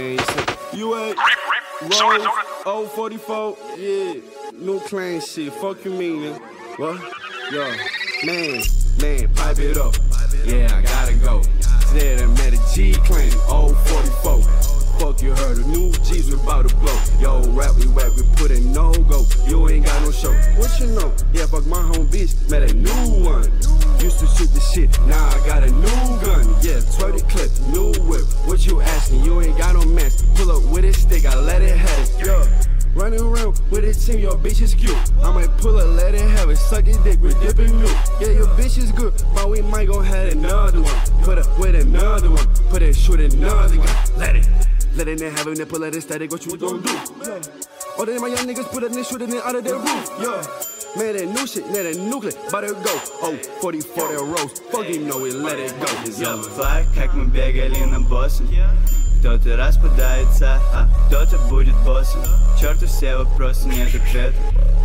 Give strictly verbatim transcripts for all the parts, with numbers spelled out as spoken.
man. You ain't Rose, old forty-four, yeah, new clan shit. Fuck you mean, man? What? Yo, man, man, pipe it up. Yeah, I gotta go. Said I met a G clan, old forty-four. Fuck you heard the new G's we about to blow. Yo, rap we whack, we put in no go. You ain't got no show. What you know? Yeah, fuck my home bitch, met a new one. Used to shoot the shit, now I got a new gun. Yeah, twenty clip, new whip. What you asking? You ain't got no mess. Pull up with a stick, I let it have it. Yeah, running around with a team, your bitch is cute. I might pull her, let it have it, suck it dick with dipping milk. Yeah, your bitch is good, but we might gon' have another one. Put up with another one, put it, shoot another gun. Let it, let it in, have it, nipple, let it static, what you gon' do? Yeah. All of my young niggas put it in, shooting it out of their roof. Yeah. Man, that new shit, that nuclear, bout to go. Oh, forty-four, that rose, fuck you know it, let it go. Забывай, как мы бегали на боссом. Кто-то распадается, а кто-то будет боссом. Черту все вопросы, нет ответа.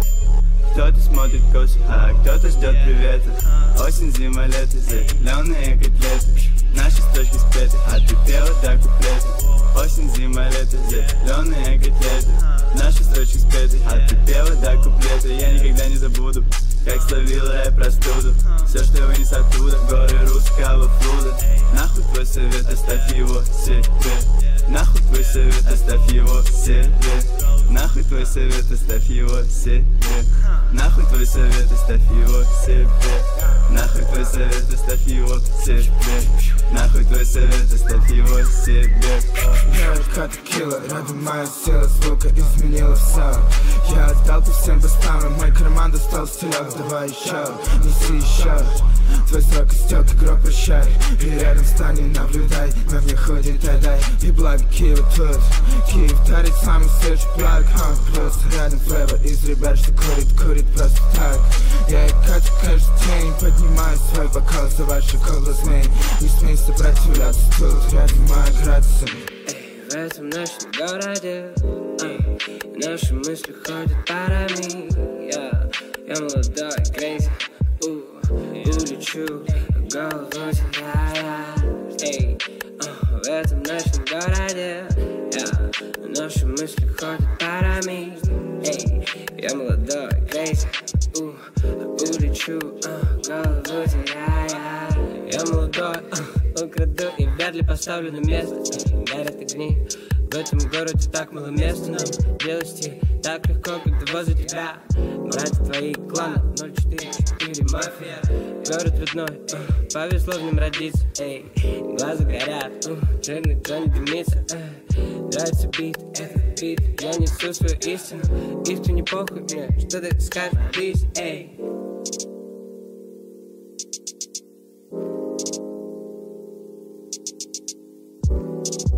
Кто-то смотрит косо, а кто-то ждет привета. Осень, зима, лето, зеленые котлеты. Наши строчки сплеты, а ты пела до куплета. Осень, зима, лето, зеленые котлеты. Наши строчки сплеты, а ты пела до куплета. Я никогда не забуду, как словила я простуду. Все, что вынес оттуда, горы русского флуда. Нахуй твой совет, оставь его себе. Нахуй твой совет, оставь его себе. Нахуй твой совет, оставь его себе. Нахуй твой совет, оставь его себе. Нахуй твой совет, оставь его себе. Нахуй твой совет, оставь его себе. Я как киллер, рядом моя сила, звука изменила все. Я отдал по всем поставам, мой карман достал стилек. Давай еще, неси еще. Твой срок истек, игрок прощай. И рядом стань и наблюдай, на мне ходит дай. И благо Киева тут. Киев дарит самый свежий плаг. Просто рядом флэва из ребят, что курит, курит просто так. Я и Катя каждый день поднимаю свой бокал за ваши колы змей. Не смей сопротивляться тут, рядом моя градуса. В этом ночном городе эй, наши мысли ходят парами. Я, я молодой, крейзи, улечу, голову теряя. Эй, в этом ночном городе я, наши мысли ходят парами. Эй, я молодой, крейзи, улечу, голову теряя. Я молодой, украду и вряд ли поставлю на место. Горят огни, в этом городе так мало места. Нам делать так легко, когда возле тебя братья твои клана ноль четыре четыре мафия. Город родной, uh, повезло в нем родиться. Эй, глаза горят, uh, жирный Джонни дымится. uh, Нравится бит, этот бит, я несу свою истину. Исту не похуй мне, что ты скажешь, please. Эй,